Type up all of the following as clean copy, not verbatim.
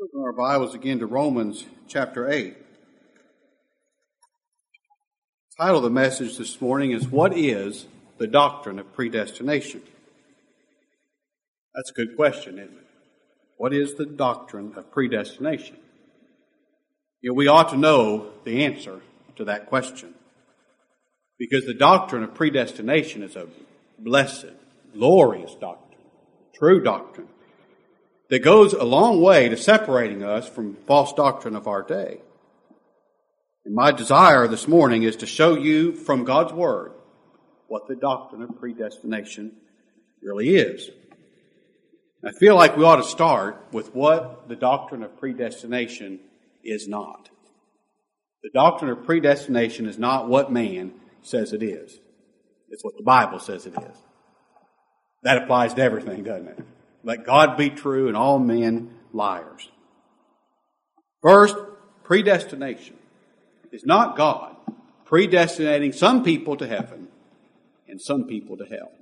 Open our Bibles again to Romans chapter 8. The title of the message this morning is, What is the Doctrine of Predestination? That's a good question, isn't it? What is the doctrine of predestination? We ought to know the answer to that question, because the doctrine of predestination is a blessed, glorious doctrine, true doctrine, that goes a long way to separating us from false doctrine of our day. And my desire this morning is to show you from God's Word what the doctrine of predestination really is. I feel like we ought to start with what the doctrine of predestination is not. The doctrine of predestination is not what man says it is. It's what the Bible says it is. That applies to everything, doesn't it? Let God be true and all men liars. First, predestination is not God predestinating some people to heaven and some people to hell.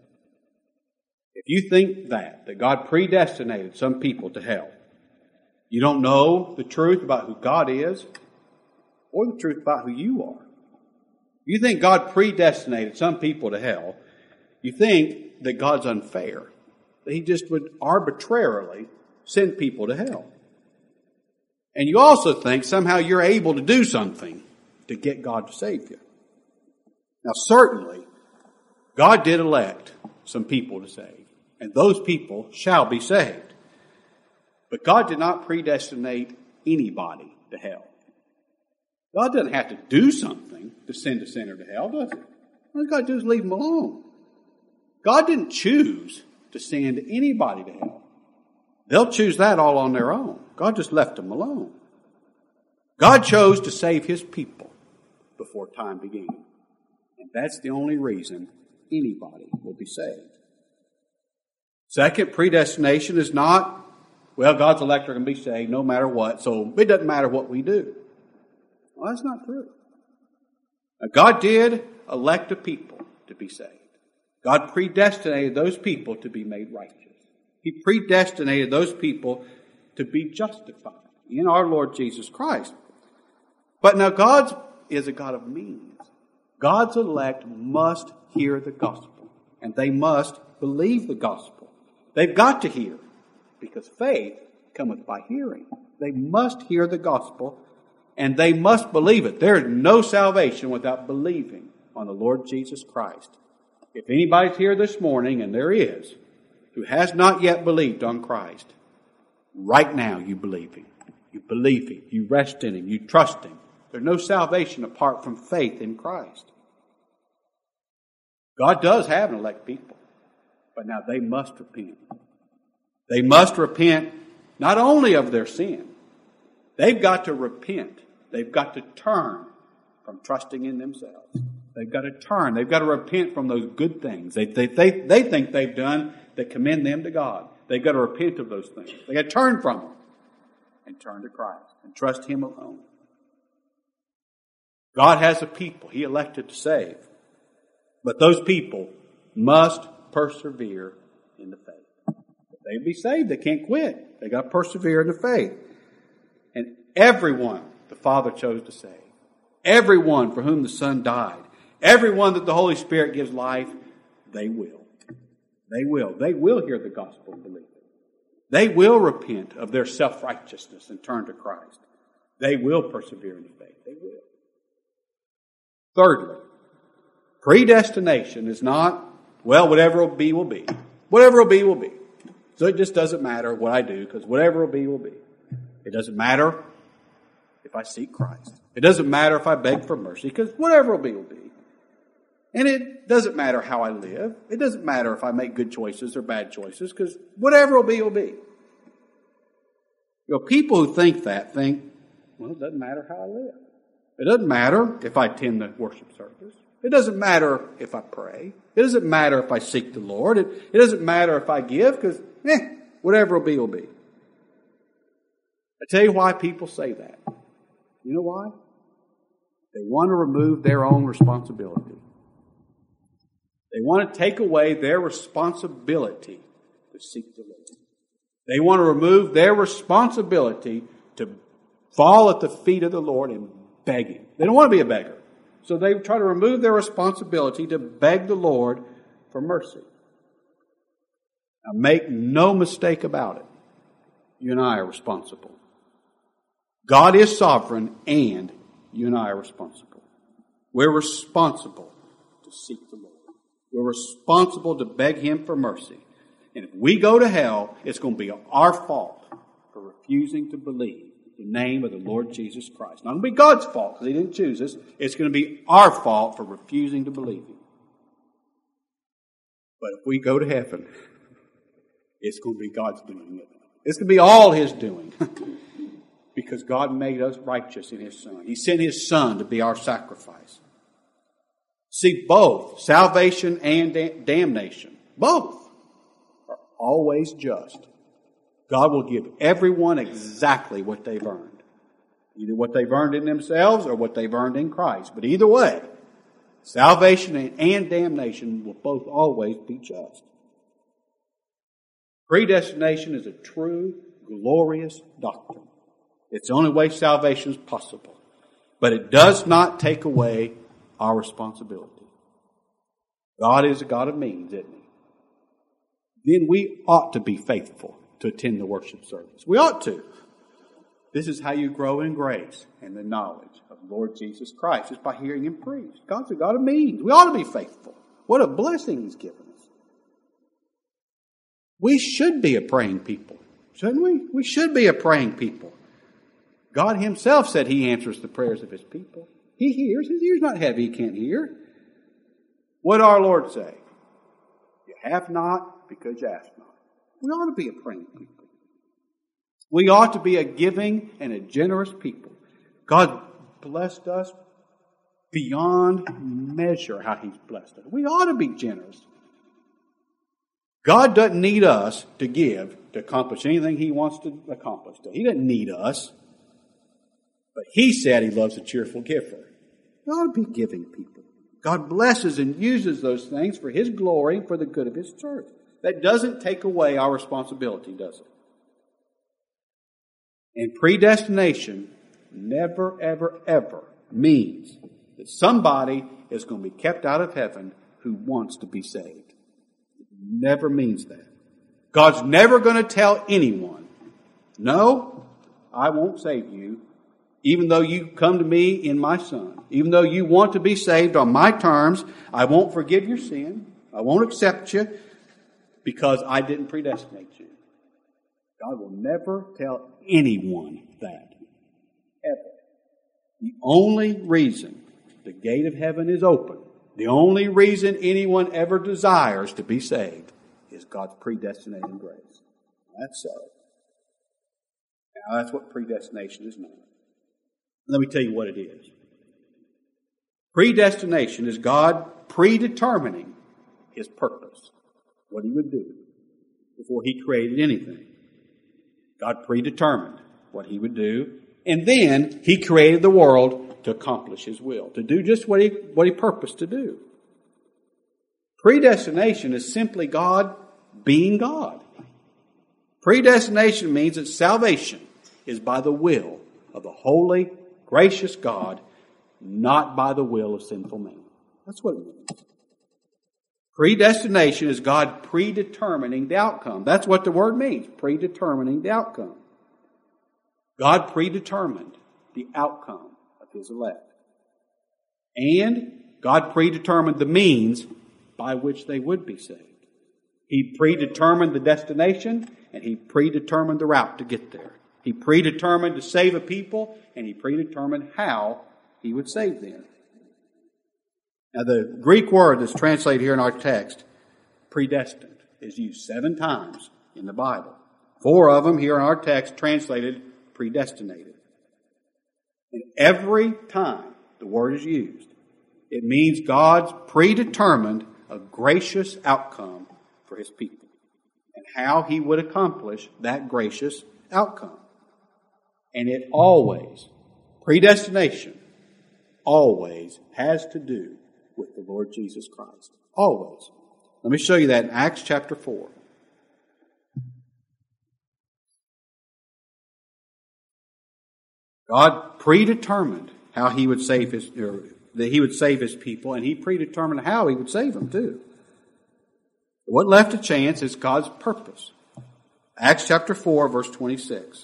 If you think that God predestinated some people to hell, you don't know the truth about who God is or the truth about who you are. You think God predestinated some people to hell, you think that God's unfair, that He just would arbitrarily send people to hell. And you also think somehow you're able to do something to get God to save you. Now certainly, God did elect some people to save, and those people shall be saved. But God did not predestinate anybody to hell. God doesn't have to do something to send a sinner to hell, does He? All He's got to do is leave them alone. God didn't choose to send anybody to hell. They'll choose that all on their own. God just left them alone. God chose to save His people before time began. And that's the only reason anybody will be saved. Second, predestination is not, well, God's elect are going to be saved no matter what, so it doesn't matter what we do. Well, that's not true. Now, God did elect a people to be saved. God predestinated those people to be made righteous. He predestinated those people to be justified in our Lord Jesus Christ. But now God is a God of means. God's elect must hear the gospel, and they must believe the gospel. They've got to hear, because faith cometh by hearing. They must hear the gospel, and they must believe it. There is no salvation without believing on the Lord Jesus Christ. If anybody's here this morning, and there is, who has not yet believed on Christ, right now you believe Him. You believe Him. You rest in Him. You trust Him. There's no salvation apart from faith in Christ. God does have an elect people, but now they must repent. They must repent not only of their sin. They've got to repent. They've got to turn from trusting in themselves. They've got to turn. They've got to repent from those good things they think they've done that commend them to God. They've got to repent of those things. They've got to turn from them and turn to Christ and trust Him alone. God has a people He elected to save, but those people must persevere in the faith. If they be saved, they can't quit. They've got to persevere in the faith. And everyone the Father chose to save, everyone for whom the Son died, everyone that the Holy Spirit gives life, they will. They will. They will hear the gospel and believe it. They will repent of their self-righteousness and turn to Christ. They will persevere in the faith. They will. Thirdly, predestination is not, well, whatever will be, will be. Whatever will be, will be. So it just doesn't matter what I do, because whatever will be, will be. It doesn't matter if I seek Christ. It doesn't matter if I beg for mercy, because whatever will be, will be. And it doesn't matter how I live. It doesn't matter if I make good choices or bad choices, because whatever will be, will be. People who think that think, well, it doesn't matter how I live. It doesn't matter if I attend the worship service. It doesn't matter if I pray. It doesn't matter if I seek the Lord. It doesn't matter if I give, because whatever will be, will be. I tell you why people say that. You know why? They want to remove their own responsibility. They want to take away their responsibility to seek the Lord. They want to remove their responsibility to fall at the feet of the Lord and beg Him. They don't want to be a beggar. So they try to remove their responsibility to beg the Lord for mercy. Now make no mistake about it. You and I are responsible. God is sovereign and you and I are responsible. We're responsible to seek the Lord. We're responsible to beg Him for mercy. And if we go to hell, it's going to be our fault for refusing to believe the name of the Lord Jesus Christ. Not going to be God's fault because He didn't choose us. It's going to be our fault for refusing to believe Him. But if we go to heaven, it's going to be God's doing it. It's going to be all His doing. Because God made us righteous in His Son. He sent His Son to be our sacrifice. See, both salvation and damnation, both are always just. God will give everyone exactly what they've earned. Either what they've earned in themselves or what they've earned in Christ. But either way, salvation and damnation will both always be just. Predestination is a true, glorious doctrine. It's the only way salvation is possible. But it does not take away our responsibility. God is a God of means, isn't He? Then we ought to be faithful to attend the worship service. We ought to. This is how you grow in grace and the knowledge of the Lord Jesus Christ. It's by hearing Him preach. God's a God of means. We ought to be faithful. What a blessing He's given us. We should be a praying people, shouldn't we? We should be a praying people. God Himself said He answers the prayers of His people. He hears. His ear's not heavy. He can't hear. What did our Lord say? You have not because you ask not. We ought to be a praying people. We ought to be a giving and a generous people. God blessed us beyond measure how He's blessed us. We ought to be generous. God doesn't need us to give to accomplish anything He wants to accomplish. He doesn't need us. But He said He loves a cheerful giver. We ought to be giving people. God blesses and uses those things for His glory and for the good of His church. That doesn't take away our responsibility, does it? And predestination never, ever, ever means that somebody is going to be kept out of heaven who wants to be saved. It never means that. God's never going to tell anyone, no, I won't save you, even though you come to me in my Son. Even though you want to be saved on my terms, I won't forgive your sin. I won't accept you because I didn't predestinate you. God will never tell anyone that. Ever. The only reason the gate of heaven is open, the only reason anyone ever desires to be saved is God's predestinating grace. That's so. Now that's what predestination is not. Let me tell you what it is. Predestination is God predetermining His purpose, what He would do before He created anything. God predetermined what He would do, and then He created the world to accomplish His will, to do just what He purposed to do. Predestination is simply God being God. Predestination means that salvation is by the will of the holy, gracious God, not by the will of sinful man. That's what it means. Predestination is God predetermining the outcome. That's what the word means, predetermining the outcome. God predetermined the outcome of His elect. And God predetermined the means by which they would be saved. He predetermined the destination, and He predetermined the route to get there. He predetermined to save a people, and He predetermined how He would save them. Now, the Greek word that's translated here in our text, predestined, is used 7 times in the Bible. 4 of them here in our text translated predestinated. And every time the word is used, it means God's predetermined a gracious outcome for His people and how He would accomplish that gracious outcome. And it always, predestination, always has to do with the Lord Jesus Christ. Always. Let me show you that in Acts chapter 4. God predetermined how He would save that He would save His people, and He predetermined how He would save them too. What left to chance is God's purpose. Acts chapter 4, verse 26.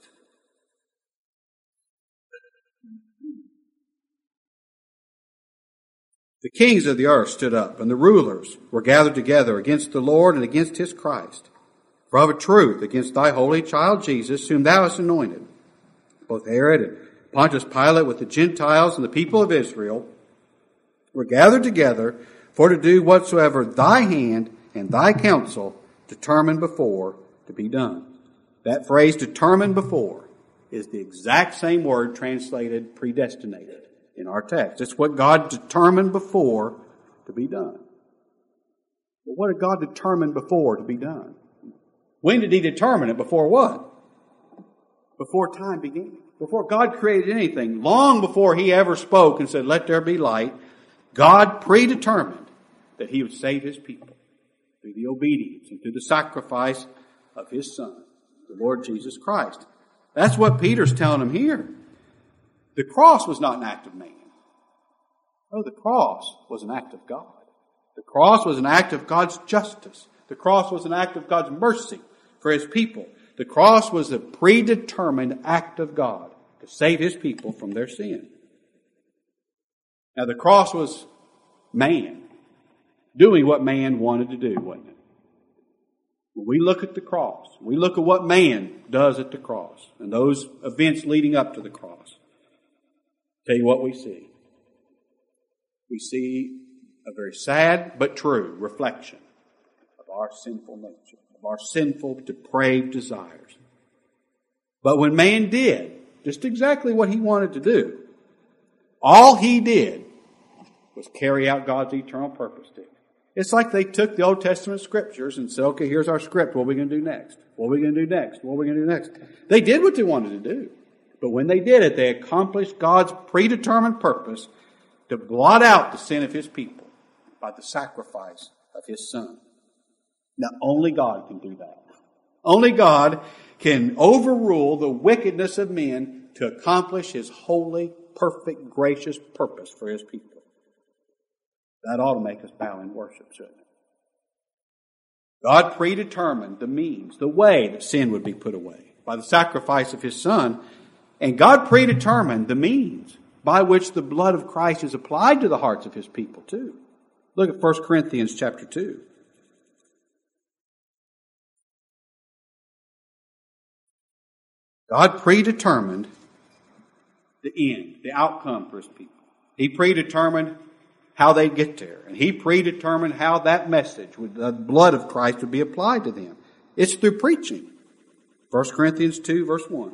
The kings of the earth stood up, and the rulers were gathered together against the Lord and against His Christ. For of a truth, against thy holy child Jesus, whom thou hast anointed, both Herod and Pontius Pilate with the Gentiles and the people of Israel were gathered together for to do whatsoever thy hand and thy counsel determined before to be done. That phrase, determined before, is the exact same word translated predestinated in our text. It's what God determined before to be done. But what did God determine before to be done? When did He determine it? Before what? Before time began. Before God created anything, long before He ever spoke and said, "Let there be light," God predetermined that He would save His people through the obedience and through the sacrifice of His Son, the Lord Jesus Christ. That's what Peter's telling them here. The cross was not an act of man. No, the cross was an act of God. The cross was an act of God's justice. The cross was an act of God's mercy for His people. The cross was a predetermined act of God to save His people from their sin. Now, the cross was man doing what man wanted to do, wasn't it? When we look at the cross, we look at what man does at the cross and those events leading up to the cross. Tell you what we see. We see a very sad but true reflection of our sinful nature, of our sinful, depraved desires. But when man did just exactly what he wanted to do, all he did was carry out God's eternal purpose to him. It's like they took the Old Testament scriptures and said, "Okay, here's our script. What are we going to do next? What are we going to do next? What are we going to do next?" They did what they wanted to do. But when they did it, they accomplished God's predetermined purpose to blot out the sin of His people by the sacrifice of His Son. Now, only God can do that. Only God can overrule the wickedness of men to accomplish His holy, perfect, gracious purpose for His people. That ought to make us bow in worship, shouldn't it? God predetermined the means, the way that sin would be put away by the sacrifice of His Son. And God predetermined the means by which the blood of Christ is applied to the hearts of His people too. Look at 1 Corinthians chapter 2. God predetermined the end, the outcome for His people. He predetermined how they'd get there. And He predetermined how that message, with the blood of Christ, would be applied to them. It's through preaching. 1 Corinthians 2, verse 1.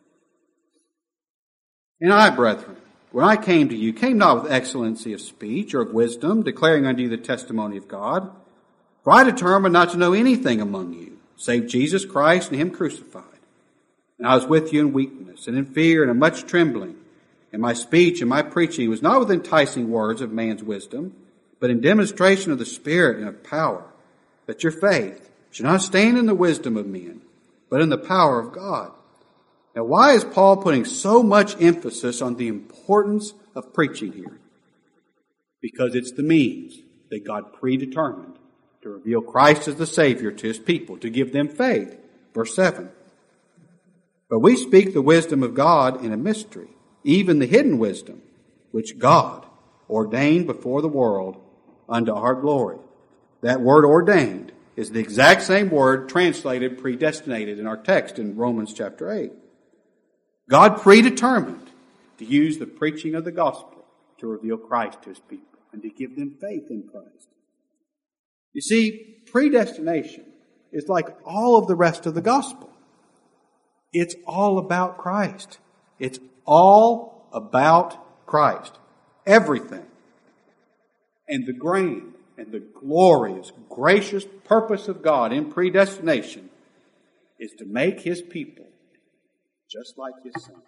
"And I, brethren, when I came to you, came not with excellency of speech or of wisdom, declaring unto you the testimony of God. For I determined not to know anything among you, save Jesus Christ and Him crucified. And I was with you in weakness and in fear and in much trembling. And my speech and my preaching was not with enticing words of man's wisdom, but in demonstration of the Spirit and of power, that your faith should not stand in the wisdom of men, but in the power of God." Now, why is Paul putting so much emphasis on the importance of preaching here? Because it's the means that God predetermined to reveal Christ as the Savior to His people, to give them faith. Verse 7. "But we speak the wisdom of God in a mystery, even the hidden wisdom, which God ordained before the world unto our glory." That word ordained is the exact same word translated predestinated in our text in Romans chapter 8. God predetermined to use the preaching of the gospel to reveal Christ to His people and to give them faith in Christ. You see, predestination is like all of the rest of the gospel. It's all about Christ. It's all about Christ. Everything. And the grand and the glorious, gracious purpose of God in predestination is to make His people just like His Son.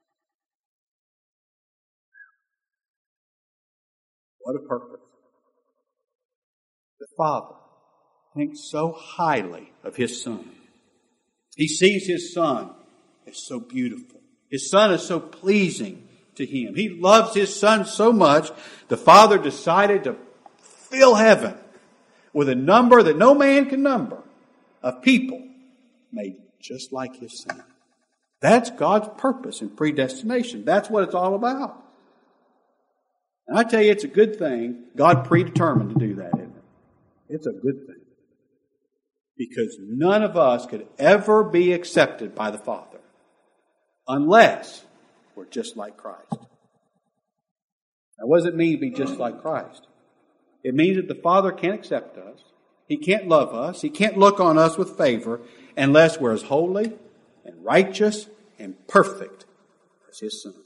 What a purpose. The Father thinks so highly of His Son. He sees His Son as so beautiful His Son is so pleasing to Him. He loves His Son so much, the Father decided to fill heaven with a number that no man can number of people made just like His Son. That's God's purpose in predestination. That's what it's all about. And I tell you, it's a good thing God predetermined to do that, isn't it? It's a good thing. Because none of us could ever be accepted by the Father unless we're just like Christ. Now, what does it mean to be just like Christ? It means that the Father can't accept us. He can't love us. He can't look on us with favor unless we're as holy and righteous and perfect as His Son.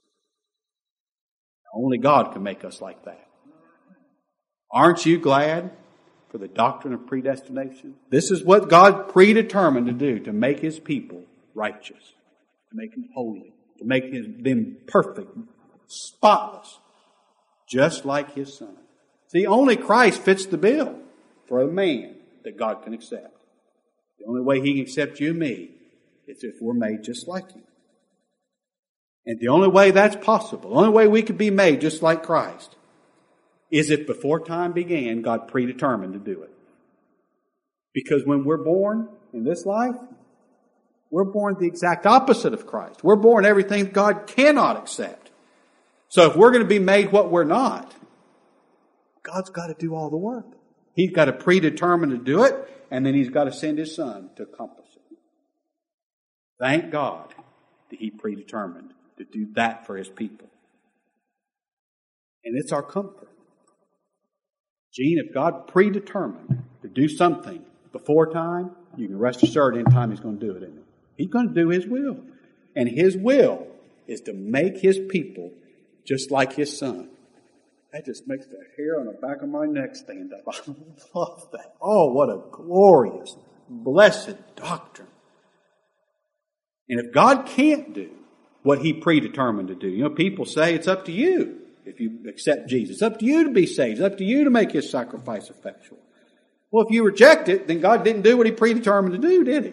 Only God can make us like that. Aren't you glad for the doctrine of predestination? This is what God predetermined to do, to make His people righteous, to make them holy, to make them perfect, spotless, just like His Son. See, only Christ fits the bill for a man that God can accept. The only way He can accept you and me is if we're made just like Him. And the only way that's possible, the only way we could be made just like Christ, is if before time began, God predetermined to do it. Because when we're born in this life, we're born the exact opposite of Christ. We're born everything God cannot accept. So if we're going to be made what we're not, God's got to do all the work. He's got to predetermine to do it, and then He's got to send His Son to accomplish it. Thank God that He predetermined to do that for His people. And it's our comfort. Gene, if God predetermined to do something before time, you can rest assured in time He's going to do it, isn't He? He's going to do His will. And His will is to make His people just like His Son. That just makes the hair on the back of my neck stand up. I love that. Oh, what a glorious, blessed doctrine. And if God can't do what He predetermined to do, you know, people say it's up to you if you accept Jesus. It's up to you to be saved. It's up to you to make His sacrifice effectual. Well, if you reject it, then God didn't do what He predetermined to do, did He?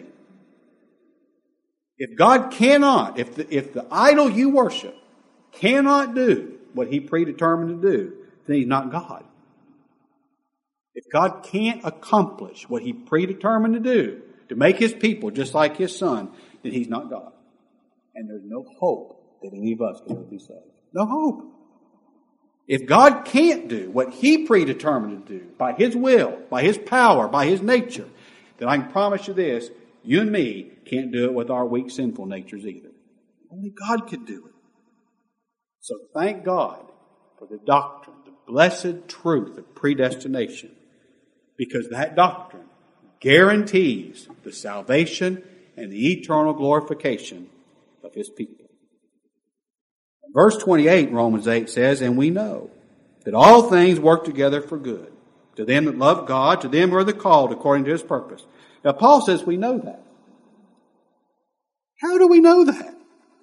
If God cannot, if the idol you worship cannot do what He predetermined to do, then He's not God. If God can't accomplish what He predetermined to do, to make His people just like His Son, then He's not God. And there's no hope that any of us can ever be saved. No hope. If God can't do what He predetermined to do by His will, by His power, by His nature, then I can promise you this, you and me can't do it with our weak, sinful natures either. Only God could do it. So thank God for the doctrine, the blessed truth of predestination, because that doctrine guarantees the salvation and the eternal glorification of His people. Verse 28, Romans 8 says, and we know that all things work together for good, to them that love God, to them who are the called according to His purpose. Now Paul says we know that. How do we know that?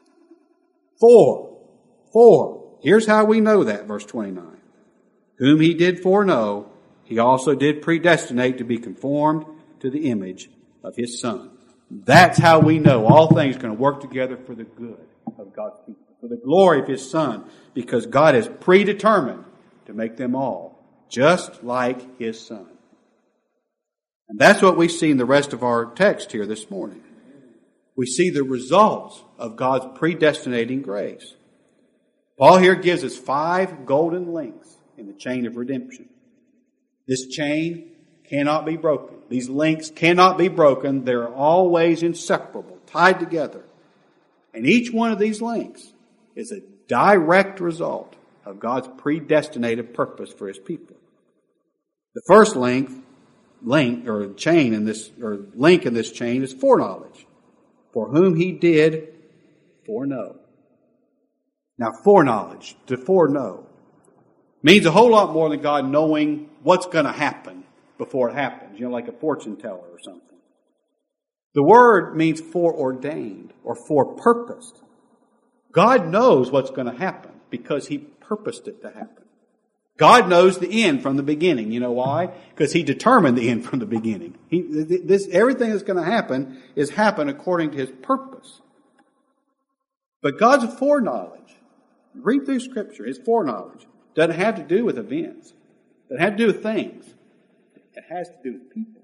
For, here's how we know that, verse 29. Whom He did foreknow, He also did predestinate to be conformed to the image of His Son. That's how we know all things are going to work together for the good of God's people, for the glory of His Son, because God has predetermined to make them all just like His Son. And that's what we see in the rest of our text here this morning. We see the results of God's predestinating grace. Paul here gives us 5 golden links in the chain of redemption. This chain cannot be broken. These links cannot be broken. They're always inseparable, tied together. And each one of these links is a direct result of God's predestinated purpose for His people. The first link in this chain is foreknowledge, for whom He did foreknow. Now, foreknowledge, to foreknow, means a whole lot more than God knowing what's going to happen before it happens, you know, like a fortune teller or something. The word means foreordained or forepurposed. God knows what's going to happen because He purposed it to happen. God knows the end from the beginning. You know why? Because He determined the end from the beginning. Everything that's going to happen is happen according to His purpose. But God's foreknowledge, read through Scripture, His foreknowledge doesn't have to do with events. It doesn't have to do with things. It has to do with people.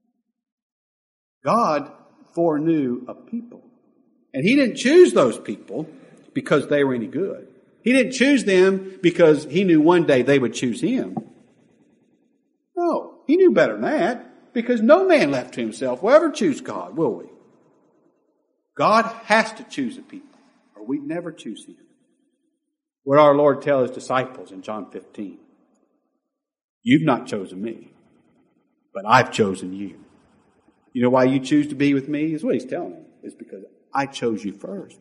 God foreknew a people. And He didn't choose those people because they were any good. He didn't choose them because He knew one day they would choose Him. No, He knew better than that, because no man left to himself will ever choose God, will we? God has to choose a people, or we'd never choose Him. What our Lord tells His disciples in John 15, you've not chosen me, but I've chosen you. You know why you choose to be with me? Is what He's telling them. It's because I chose you first.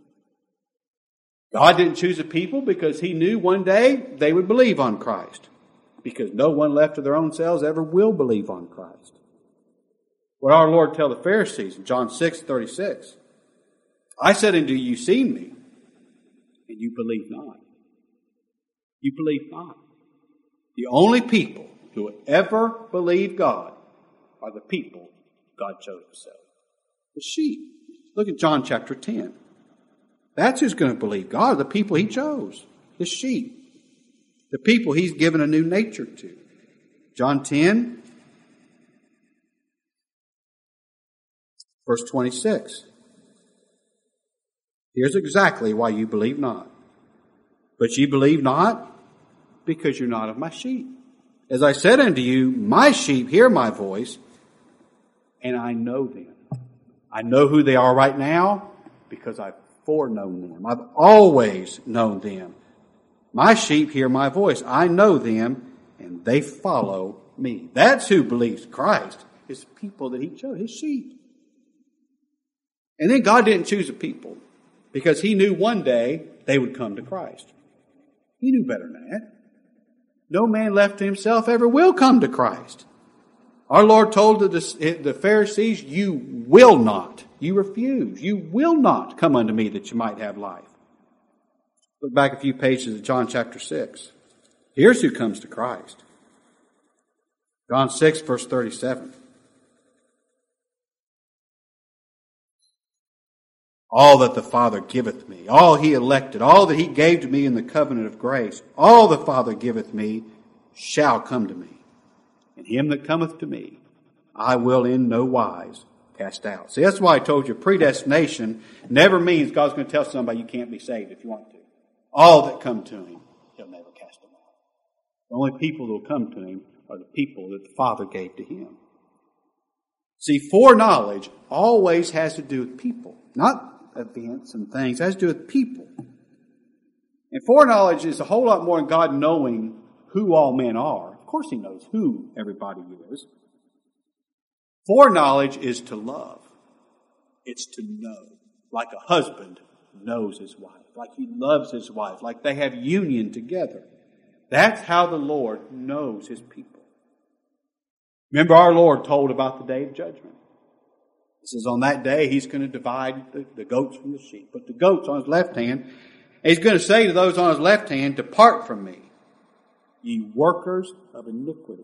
God didn't choose a people because He knew one day they would believe on Christ. Because no one left to their own selves ever will believe on Christ. What our Lord told the Pharisees in John 6:36, I said unto you, you've seen me, and you believe not. You believe not. The only people who will ever believe God are the people God chose Himself. The sheep. Look at John chapter 10. That's who's going to believe God, the people He chose. The sheep. The people He's given a new nature to. John 10, verse 26. Here's exactly why you believe not. But ye believe not because you're not of my sheep. As I said unto you, my sheep hear my voice, and I know them. I know who they are right now because I've foreknown them. I've always known them. My sheep hear my voice. I know them, and they follow me. That's who believes Christ, is people that He chose, His sheep. And then God didn't choose a people because He knew one day they would come to Christ. He knew better than that. No man left to himself ever will come to Christ. Our Lord told the Pharisees, you will not, you refuse, you will not come unto me that you might have life. Look back a few pages of John chapter 6. Here's who comes to Christ. John 6, verse 37. All that the Father giveth me, all He elected, all that He gave to me in the covenant of grace, all the Father giveth me shall come to me. And him that cometh to me, I will in no wise cast out. See, that's why I told you predestination never means God's going to tell somebody you can't be saved if you want to. All that come to Him, He'll never cast them out. The only people that will come to Him are the people that the Father gave to Him. See, foreknowledge always has to do with people, not events and things. It has to do with people. And foreknowledge is a whole lot more than God knowing who all men are. Of course He knows who everybody is. Foreknowledge is to love. It's to know. Like a husband knows his wife. Like he loves his wife. Like they have union together. That's how the Lord knows His people. Remember our Lord told about the day of judgment. He says on that day He's going to divide the goats from the sheep. Put the goats on His left hand. And He's going to say to those on His left hand, depart from me, ye workers of iniquity.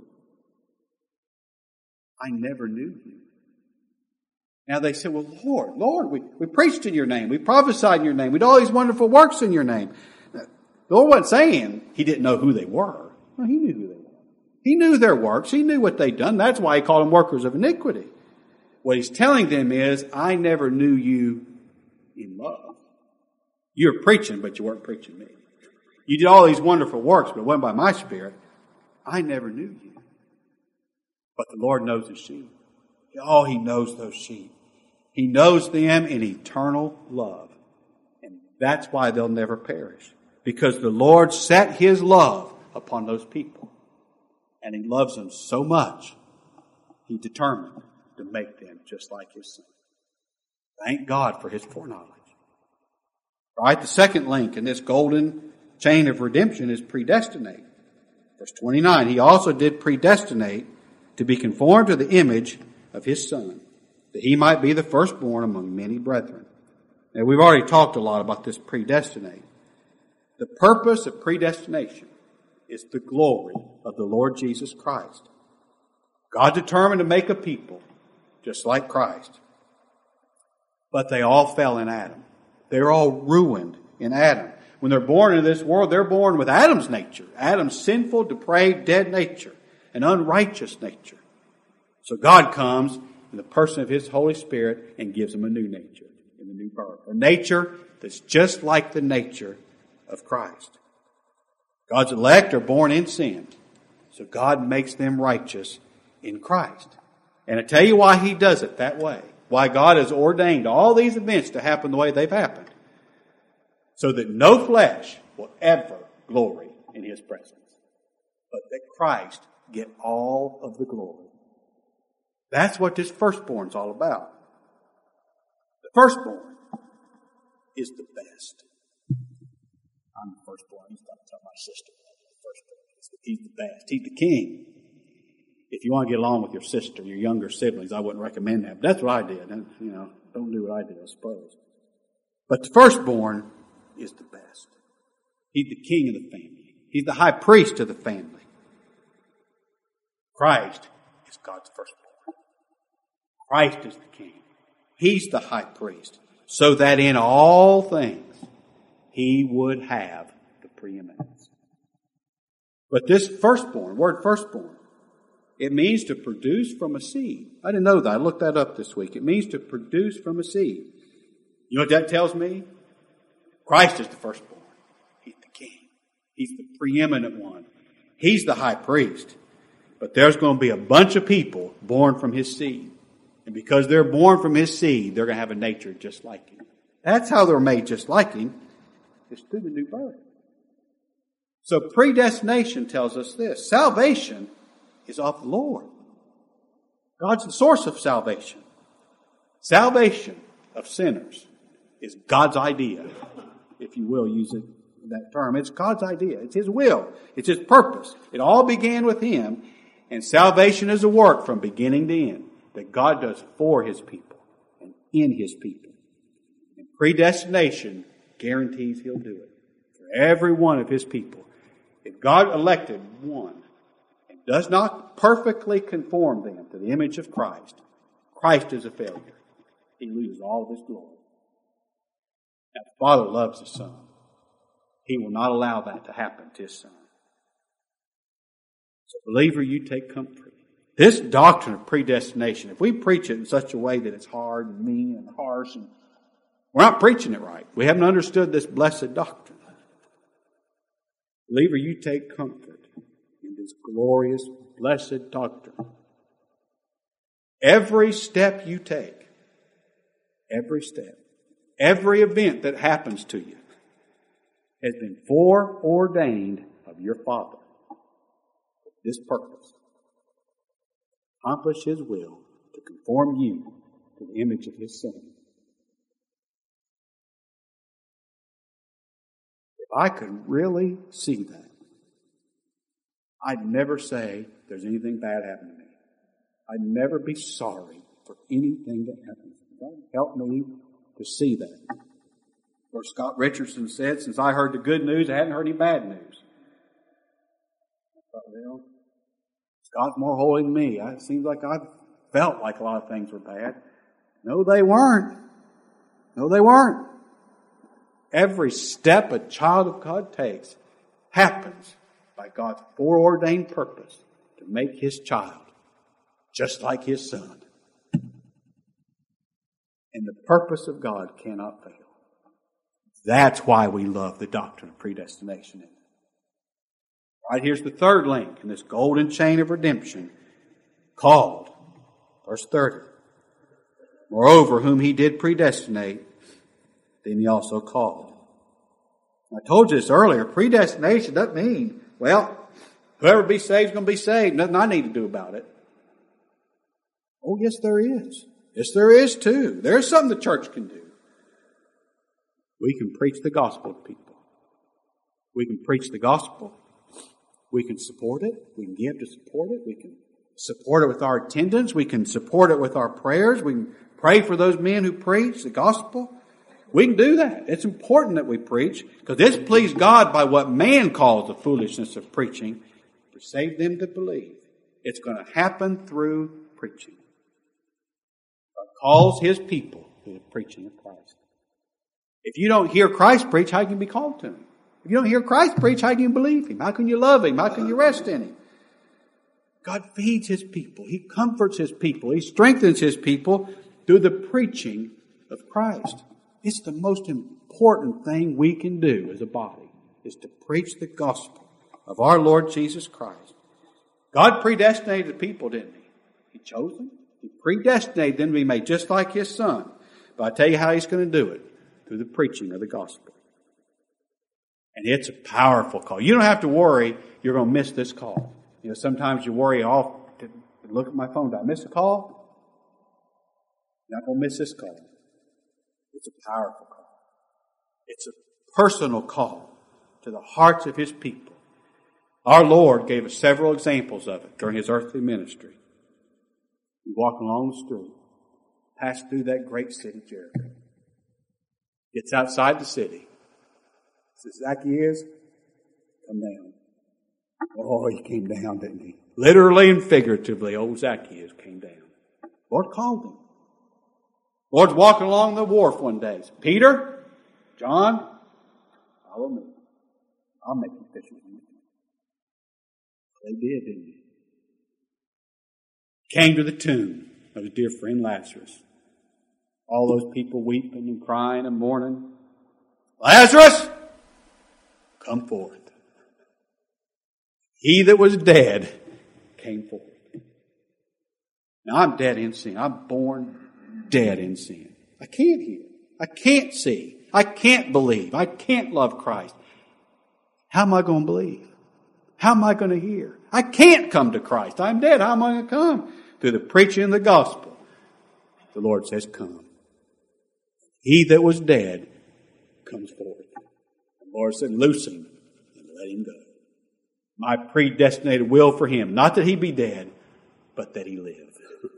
I never knew you. Now they say, well, Lord, we preached in your name. We prophesied in your name. We did all these wonderful works in your name. The Lord wasn't saying He didn't know who they were. No, He knew who they were. He knew their works. He knew what they'd done. That's why He called them workers of iniquity. What He's telling them is, I never knew you in love. You were preaching, but you weren't preaching me. You did all these wonderful works, but it wasn't by my Spirit. I never knew you. But the Lord knows His sheep. Oh, He knows those sheep. He knows them in eternal love. And that's why they'll never perish. Because the Lord set His love upon those people. And He loves them so much, He determined to make them just like His Son. Thank God for His foreknowledge. All right, the second link in this golden chain of redemption is predestinate. Verse 29, He also did predestinate to be conformed to the image of His Son, that He might be the firstborn among many brethren. Now, we've already talked a lot about this predestinate. The purpose of predestination is the glory of the Lord Jesus Christ. God determined to make a people just like Christ. But they all fell in Adam. They're all ruined in Adam. When they're born into this world, they're born with Adam's nature. Adam's sinful, depraved, dead nature. An unrighteous nature. So God comes in the person of His Holy Spirit and gives them a new nature in the new birth. A nature that's just like the nature of Christ. God's elect are born in sin. So God makes them righteous in Christ. And I tell you why He does it that way. Why God has ordained all these events to happen the way they've happened. So that no flesh will ever glory in His presence. But that Christ get all of the glory. That's what this firstborn's all about. The firstborn is the best. I'm the firstborn. I used to tell my sister the firstborn. He's the best. He's the king. If you want to get along with your sister, your younger siblings, I wouldn't recommend that. But that's what I did. And, don't do what I did, I suppose. But the firstborn is the best. He's the king of the family. He's the high priest of the family. Christ is God's firstborn. Christ is the king. He's the high priest. So that in all things, He would have the preeminence. But this firstborn, word firstborn, it means to produce from a seed. I didn't know that. I looked that up this week. It means to produce from a seed. You know what that tells me? Christ is the firstborn. He's the king. He's the preeminent one. He's the high priest. But there's going to be a bunch of people born from His seed. And because they're born from His seed, they're going to have a nature just like Him. That's how they're made just like Him. It's through the new birth. So predestination tells us this. Salvation is of the Lord. God's the source of salvation. Salvation of sinners is God's idea, if you will use it, that term. It's God's idea. It's His will. It's His purpose. It all began with Him, and salvation is a work from beginning to end that God does for His people and in His people. And predestination guarantees He'll do it for every one of His people. If God elected one and does not perfectly conform them to the image of Christ, Christ is a failure. He loses all of His glory. Now, the Father loves His Son. He will not allow that to happen to His Son. So, believer, you take comfort. This doctrine of predestination, if we preach it in such a way that it's hard and mean and harsh, and we're not preaching it right. We haven't understood this blessed doctrine. Believer, you take comfort in this glorious, blessed doctrine. Every step you take, every step, every event that happens to you has been foreordained of your Father for this purpose. Accomplish His will to conform you to the image of His Son. If I could really see that, I'd never say there's anything bad happened to me. I'd never be sorry for anything that happens. God help me to see that. Or Scott Richardson said, since I heard the good news, I hadn't heard any bad news. I thought, well, Scott's more holy than me. It seems like I've felt like a lot of things were bad. No, they weren't. No, they weren't. Every step a child of God takes happens by God's foreordained purpose to make His child just like His Son. And the purpose of God cannot fail. That's why we love the doctrine of predestination. Right, here's the third link in this golden chain of redemption. Called. Verse 30. Moreover, whom He did predestinate, then He also called. I told you this earlier. Predestination doesn't mean, well, whoever be saved is going to be saved. Nothing I need to do about it. Oh, yes, there is. Yes, there is too. There's something the church can do. We can preach the gospel to people. We can preach the gospel. We can support it. We can give to support it. We can support it with our attendance. We can support it with our prayers. We can pray for those men who preach the gospel. We can do that. It's important that we preach because this pleased God by what man calls the foolishness of preaching to save them that believe. It's going to happen through preaching. God calls His people to the preaching of Christ. If you don't hear Christ preach, how can you be called to Him? If you don't hear Christ preach, how can you believe Him? How can you love Him? How can you rest in Him? God feeds His people. He comforts His people. He strengthens His people through the preaching of Christ. It's the most important thing we can do as a body, is to preach the gospel of our Lord Jesus Christ. God predestinated the people, didn't He? He chose them. He predestinated them to be made just like His Son. But I tell you how He's going to do it, through the preaching of the gospel. And it's a powerful call. You don't have to worry you're going to miss this call. You know, sometimes you worry, look at my phone, did I miss a call? You're not going to miss this call. It's a powerful call. It's a personal call to the hearts of His people. Our Lord gave us several examples of it during His earthly ministry. He walked along the street, passed through that great city, Jericho. Gets outside the city. Says, Zacchaeus, come down. Oh, he came down, didn't he? Literally and figuratively, old Zacchaeus came down. Lord called him. Lord's walking along the wharf one day. Said, Peter, John, follow me. I'll make you fishers of men. They did, didn't they? Came to the tomb of his dear friend Lazarus. All those people weeping and crying and mourning. Lazarus, come forth. He that was dead came forth. Now I'm dead in sin. I'm born dead in sin. I can't hear. I can't see. I can't believe. I can't love Christ. How am I going to believe? How am I going to hear? I can't come to Christ. I'm dead. How am I going to come? Through the preaching of the gospel. The Lord says, come. He that was dead comes forth. The Lord said, loose him and let him go. My predestinated will for him, not that he be dead, but that he live.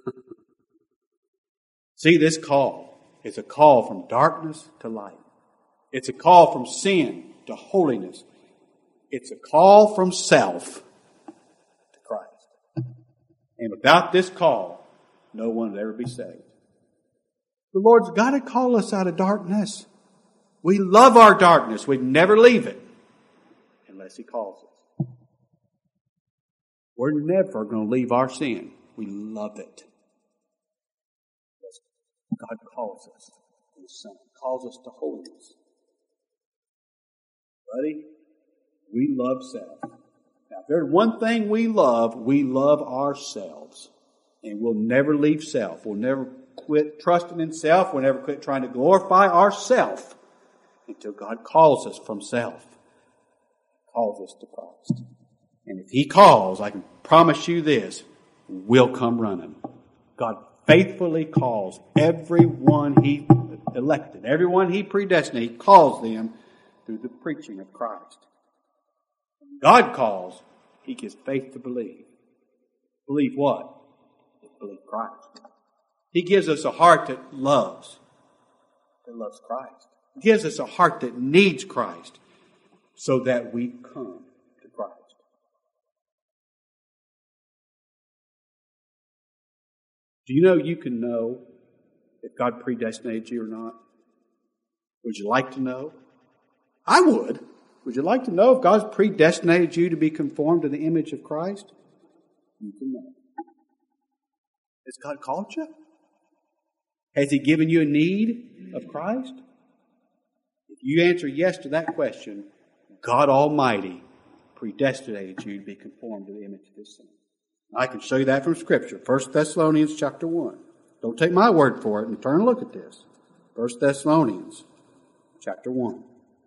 See, this call is a call from darkness to light. It's a call from sin to holiness. It's a call from self to Christ. And without this call, no one will ever be saved. The Lord's got to call us out of darkness. We love our darkness. We'd never leave it unless He calls us. We're never going to leave our sin. We love it. God calls us to His Son. Calls us to holiness. Buddy, we love self. Now, if there's one thing we love ourselves. And we'll never leave self. We'll never quit trusting in self. We'll never quit trying to glorify ourself until God calls us from self. Calls us to Christ. And if He calls, I can promise you this, we'll come running. God faithfully calls everyone He elected, everyone He predestinated. He calls them through the preaching of Christ. When God calls, He gives faith to believe. Believe what? Believe Christ. He gives us a heart that loves Christ. He gives us a heart that needs Christ so that we come to Christ. Do you know you can know if God predestinated you or not? Would you like to know? I would. Would you like to know if God's predestinated you to be conformed to the image of Christ? You can know. Has God called you? Has He given you a need of Christ? If you answer yes to that question, God Almighty predestinated you to be conformed to the image of His Son. I can show you that from Scripture. 1 Thessalonians chapter 1. Don't take my word for it and turn and look at this. 1 Thessalonians chapter 1.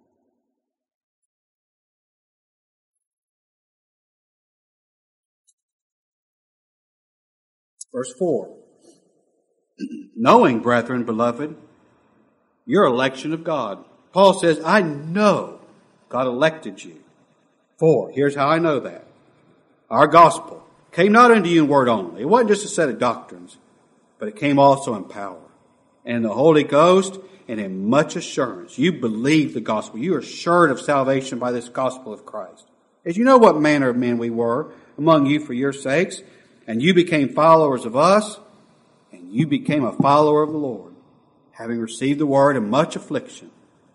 Verse 4. Knowing, brethren, beloved, your election of God. Paul says, I know God elected you. For, here's how I know that. Our gospel came not unto you in word only. It wasn't just a set of doctrines, but it came also in power and in the Holy Ghost and in much assurance. You believe the gospel. You are assured of salvation by this gospel of Christ. As you know what manner of men we were among you for your sakes, and you became followers of us, and you became a follower of the Lord, having received the word in much affliction,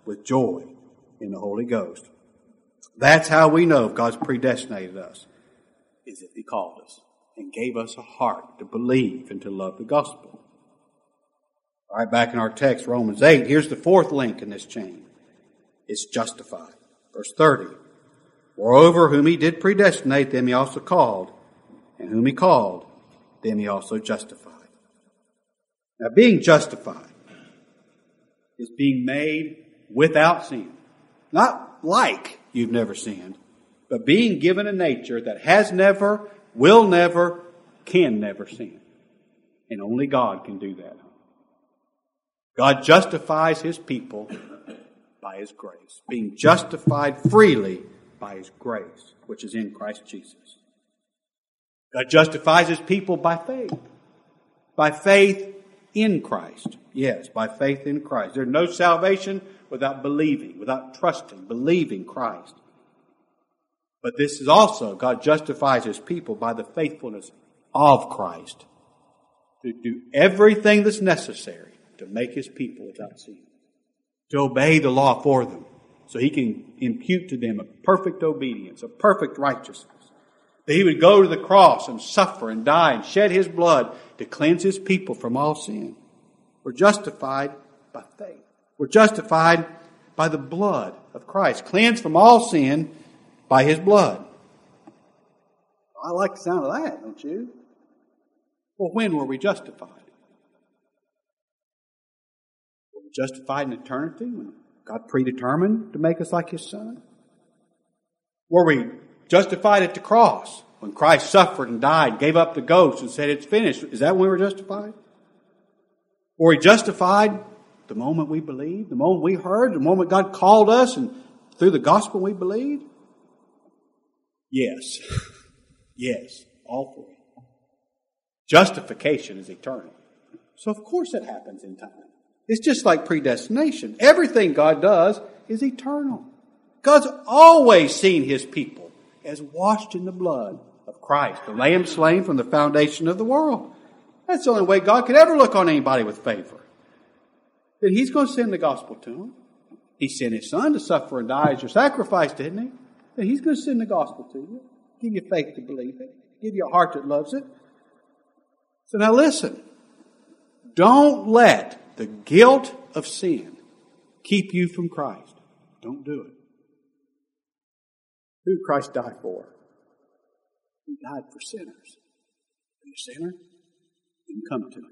with joy in the Holy Ghost. That's how we know God's predestinated us, is that He called us and gave us a heart to believe and to love the gospel. All right, back in our text, Romans 8, here's the fourth link in this chain. It's justified. Verse 30. Moreover, whom He did predestinate, them He also called. And whom He called, them He also justified. Now, being justified is being made without sin. Not like you've never sinned, but being given a nature that has never, will never, can never sin. And only God can do that. God justifies His people by His grace. Being justified freely by His grace, which is in Christ Jesus. God justifies His people by faith. By faith in Christ. Yes, by faith in Christ. There's no salvation without believing, without trusting, believing Christ. But this is also, God justifies His people by the faithfulness of Christ to do everything that's necessary to make His people without sin. To obey the law for them so He can impute to them a perfect obedience, a perfect righteousness. That He would go to the cross and suffer and die and shed His blood to cleanse His people from all sin. We're justified by faith. We're justified by the blood of Christ. Cleansed from all sin by His blood. I like the sound of that, don't you? Well, when were we justified? Were we justified in eternity when God predetermined to make us like His Son? Were we justified at the cross when Christ suffered and died, gave up the ghost and said, it's finished? Is that when we were justified? Were we justified the moment we believed, the moment we heard, the moment God called us and through the gospel we believed? Yes. Yes. All three. Justification is eternal. So of course it happens in time. It's just like predestination. Everything God does is eternal. God's always seen His people as washed in the blood of Christ, the Lamb slain from the foundation of the world. That's the only way God could ever look on anybody with favor. Then He's going to send the gospel to them. He sent His Son to suffer and die as your sacrifice, didn't He? Then He's going to send the gospel to you. Give you faith to believe it. Give you a heart that loves it. So now listen. Don't let the guilt of sin keep you from Christ. Don't do it. Who did Christ die for? He died for sinners. Are you a sinner? Then come to Him.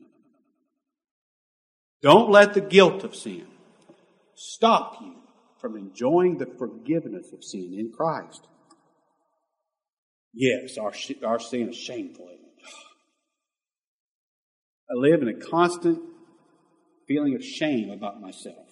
Don't let the guilt of sin stop you from enjoying the forgiveness of sin in Christ. Yes, our sin is shameful. I live in a constant feeling of shame about myself.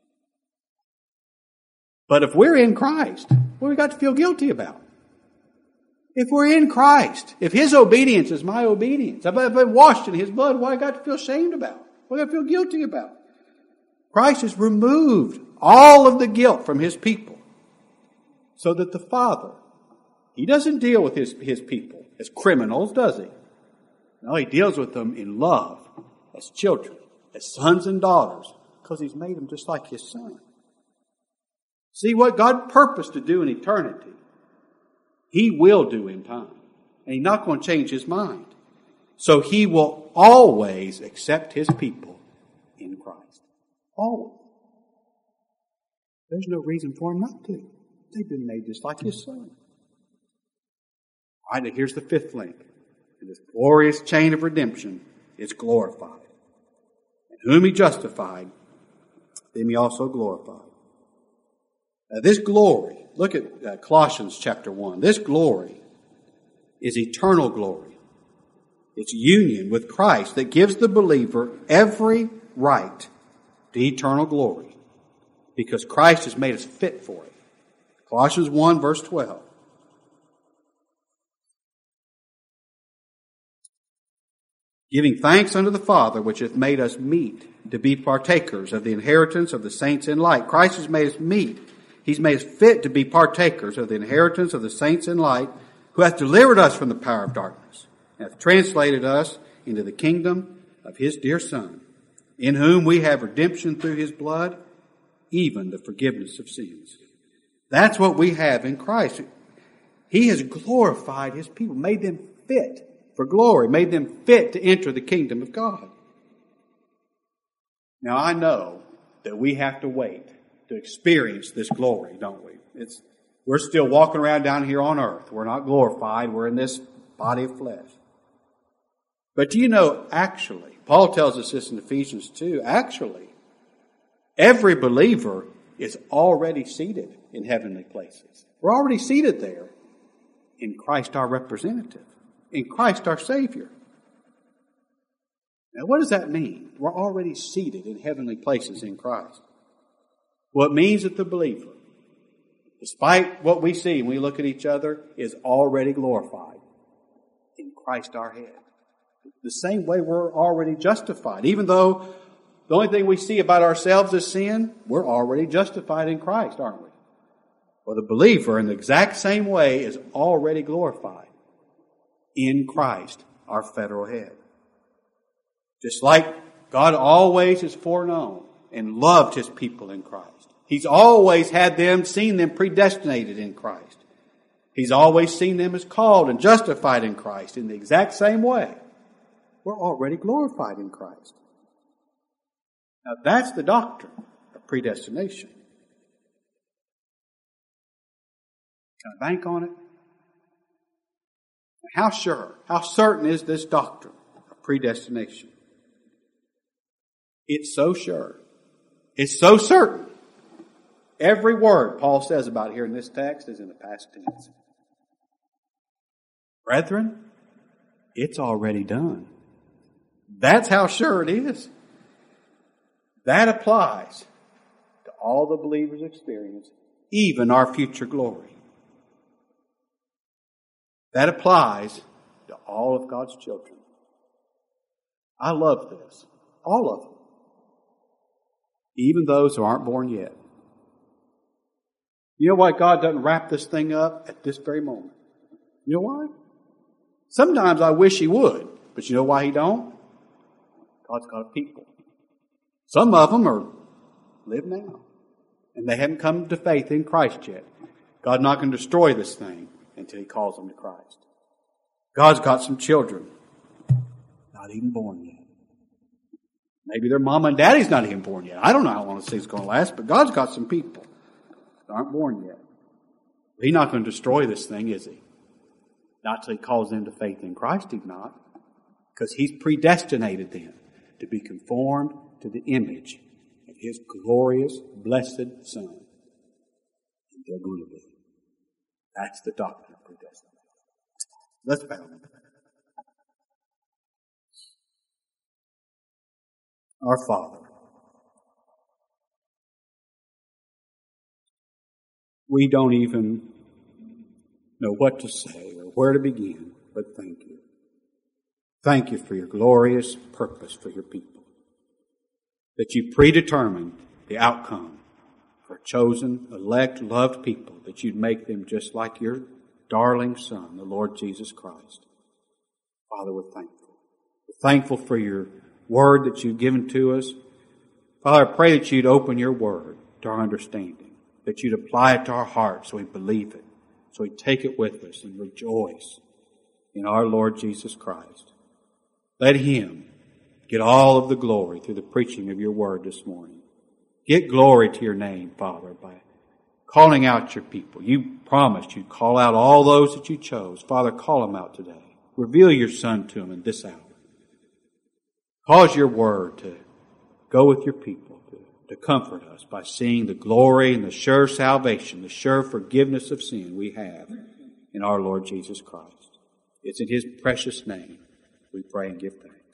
But if we're in Christ, what have we got to feel guilty about? If we're in Christ, if His obedience is my obedience, if I've been washed in His blood, what have I got to feel ashamed about? What have I got to feel guilty about? Christ has removed all of the guilt from His people so that the Father, He doesn't deal with His people as criminals, does He? No, He deals with them in love, as children, as sons and daughters, because He's made them just like His Son. See, what God purposed to do in eternity, He will do in time. And He's not going to change His mind. So He will always accept His people in Christ. Always. There's no reason for Him not to. They've been made just like His Son. All right, here's the fifth link. In this glorious chain of redemption, it's glorified. And whom He justified, them He also glorified. Now this glory, look at Colossians chapter 1. This glory is eternal glory. It's union with Christ that gives the believer every right to eternal glory because Christ has made us fit for it. Colossians 1 verse 12. Giving thanks unto the Father, which hath made us meet to be partakers of the inheritance of the saints in light. Christ has made us meet. He's made us fit to be partakers of the inheritance of the saints in light, who hath delivered us from the power of darkness, and hath translated us into the kingdom of His dear Son, in whom we have redemption through His blood, even the forgiveness of sins. That's what we have in Christ. He has glorified His people, made them fit for glory, made them fit to enter the kingdom of God. Now I know that we have to wait to experience this glory, don't we? We're still walking around down here on earth. We're not glorified. We're in this body of flesh. But do you know, actually, Paul tells us this in Ephesians 2, actually, every believer is already seated in heavenly places. We're already seated there in Christ our representative, in Christ our Savior. Now, what does that mean? We're already seated in heavenly places in Christ. Well, it means that the believer, despite what we see when we look at each other, is already glorified in Christ our head. The same way we're already justified. Even though the only thing we see about ourselves is sin, we're already justified in Christ, aren't we? Well, the believer in the exact same way is already glorified in Christ, our federal head. Just like God always has foreknown and loved His people in Christ. He's always had them, seen them predestinated in Christ. He's always seen them as called and justified in Christ in the exact same way. We're already glorified in Christ. Now that's the doctrine of predestination. Can I bank on it? How sure, how certain is this doctrine of predestination? It's so sure. It's so certain. Every word Paul says about it here in this text is in the past tense. Brethren, it's already done. That's how sure it is. That applies to all the believers' experience, even our future glory. That applies to all of God's children. I love this. All of them. Even those who aren't born yet. You know why God doesn't wrap this thing up at this very moment? You know why? Sometimes I wish He would, but you know why He don't? God's got a people. Some of them live now, and they haven't come to faith in Christ yet. God's not going to destroy this thing until He calls them to Christ. God's got some children, not even born yet. Maybe their mama and daddy's not even born yet. I don't know how long this thing's going to last, but God's got some people that aren't born yet. He's not going to destroy this thing, is He? Not till He calls them to faith in Christ, He's not. Because He's predestinated them to be conformed to the image of His glorious, blessed Son. And they're going to be. That's the doctrine of predestination. Let's bow in prayer. Our Father, we don't even know what to say or where to begin, but thank You. Thank You for Your glorious purpose for Your people. That You predetermined the outcome for chosen, elect, loved people, that You'd make them just like Your darling Son, the Lord Jesus Christ. Father, we're thankful. We're thankful for Your Word that You've given to us. Father, I pray that You'd open Your Word to our understanding, that You'd apply it to our hearts so we believe it, so we take it with us and rejoice in our Lord Jesus Christ. Let Him get all of the glory through the preaching of Your Word this morning. Get glory to Your name, Father, by calling out Your people. You promised You'd call out all those that You chose. Father, call them out today. Reveal Your Son to them in this hour. Cause Your Word to go with Your people, to comfort us by seeing the glory and the sure salvation, the sure forgiveness of sin we have in our Lord Jesus Christ. It's in His precious name we pray and give thanks.